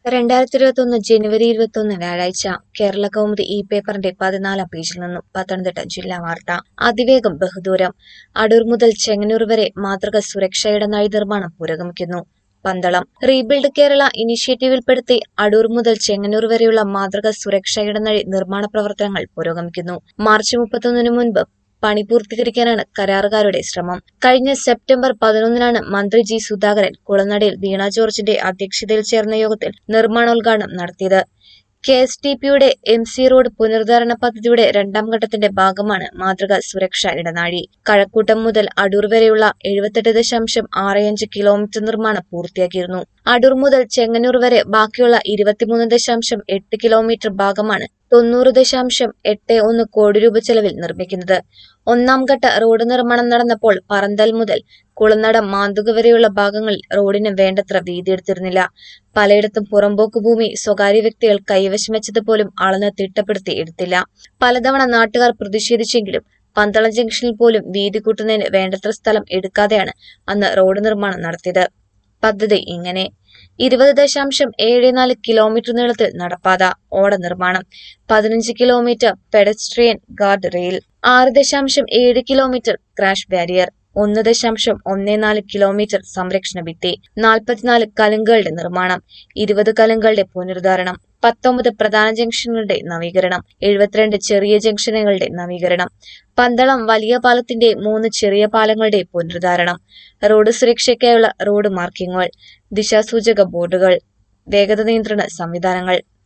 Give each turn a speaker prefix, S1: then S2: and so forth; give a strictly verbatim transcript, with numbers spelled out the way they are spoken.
S1: രണ്ടായിരത്തി ഇരുപത്തി ഒന്ന് ജനുവരി ഇരുപത്തി ഒന്ന് വ്യാഴാഴ്ച കേരള കൗമുദി ഇ പേപ്പറിന്റെ പതിനാലാം പേജിൽ നിന്നും പത്തനംതിട്ട ജില്ലാ വാർത്ത. അതിവേഗം ബഹുദൂരം. അടൂർ മുതൽ ചെങ്ങന്നൂർ വരെ മാതൃക സുരക്ഷാ ഇടനാഴി നിർമ്മാണം പുരോഗമിക്കുന്നു. പന്തളം. റീബിൽഡ് കേരള ഇനിഷ്യേറ്റീവിൽപ്പെടുത്തി അടൂർ മുതൽ ചെങ്ങന്നൂർ വരെയുള്ള മാതൃക സുരക്ഷാ ഇടനാഴി നിർമ്മാണ പ്രവർത്തനങ്ങൾ പുരോഗമിക്കുന്നു. മാർച്ച് മുപ്പത്തൊന്നിന് മുൻപ് പണി പൂർത്തീകരിക്കാനാണ് കരാറുകാരുടെ ശ്രമം. കഴിഞ്ഞ സെപ്റ്റംബർ പതിനൊന്നിനാണ് മന്ത്രി ജി സുധാകരൻ കുളനടയിൽ വീണ ജോർജിന്റെ അധ്യക്ഷതയിൽ ചേർന്ന യോഗത്തിൽ നിർമ്മാണോദ്ഘാടനം നടത്തിയത്. കെ എസ് ടി പിയുടെ എം സി റോഡ് പുനരുദ്ധാരണ പദ്ധതിയുടെ രണ്ടാം ഘട്ടത്തിന്റെ ഭാഗമാണ് മാതൃക സുരക്ഷാ ഇടനാഴി. കഴക്കൂട്ടം മുതൽ അടൂർ വരെയുള്ള എഴുപത്തെട്ട് ദശാംശം ആറ് അഞ്ച് കിലോമീറ്റർ നിർമ്മാണം പൂർത്തിയാക്കിയിരുന്നു. അടൂർ മുതൽ ചെങ്ങന്നൂർ വരെ ബാക്കിയുള്ള ഇരുപത്തിമൂന്ന് ദശാംശം എട്ട് കിലോമീറ്റർ ഭാഗമാണ് തൊണ്ണൂറ് ദശാംശം എട്ട് ഒന്ന് കോടി രൂപ ചെലവിൽ നിർമ്മിക്കുന്നത്. ഒന്നാം ഘട്ട റോഡ് നിർമ്മാണം നടന്നപ്പോൾ പറന്തൽ മുതൽ കുളനട മാന്തുക വരെയുള്ള ഭാഗങ്ങളിൽ റോഡിന് വേണ്ടത്ര വീതിയെടുത്തിരുന്നില്ല. പലയിടത്തും പുറമ്പോക്ക് ഭൂമി സ്വകാര്യ വ്യക്തികൾ കൈവശം വെച്ചത് പോലും അളന്ന് തിട്ടപ്പെടുത്തി എടുത്തില്ല. പലതവണ നാട്ടുകാർ പ്രതിഷേധിച്ചെങ്കിലും പന്തളം ജംഗ്ഷനിൽ പോലും വീതി കൂട്ടുന്നതിന് വേണ്ടത്ര സ്ഥലം എടുക്കാതെയാണ് അന്ന് റോഡ് നിർമ്മാണം നടത്തിയത്. പദ്ധതി ഇങ്ങനെ: ഇരുപത് ദശാംശം ഏഴ് നാല് കിലോമീറ്റർ നീളത്തിൽ നടപ്പാത, ഓട നിർമ്മാണം, പതിനഞ്ച് കിലോമീറ്റർ പെഡസ്ട്രിയൻ ഗാർഡ് റെയിൽ, ആറ് ദശാംശം ഏഴ് കിലോമീറ്റർ ക്രാഷ് ബാരിയർ, ഒന്ന് ദശാംശം ഒന്ന് നാല് കിലോമീറ്റർ സംരക്ഷണ ഭിത്തി, നാൽപ്പത്തിനാല് കലുങ്കുകളുടെ നിർമ്മാണം, ഇരുപത് കലുങ്കുകളുടെ പുനരുദ്ധാരണം, പത്തൊമ്പത് പ്രധാന ജംഗ്ഷനുകളുടെ നവീകരണം, എഴുപത്തിരണ്ട് ചെറിയ ജംഗ്ഷനുകളുടെ നവീകരണം, പന്തളം വലിയ പാലത്തിന്റെ മൂന്ന് ചെറിയ പാലങ്ങളുടെ പുനരുദ്ധാരണം, റോഡ് സുരക്ഷയ്ക്കായുള്ള റോഡ് മാർക്കിങ്ങുകൾ, ദിശാസൂചക ബോർഡുകൾ, വേഗത നിയന്ത്രണ സംവിധാനങ്ങൾ.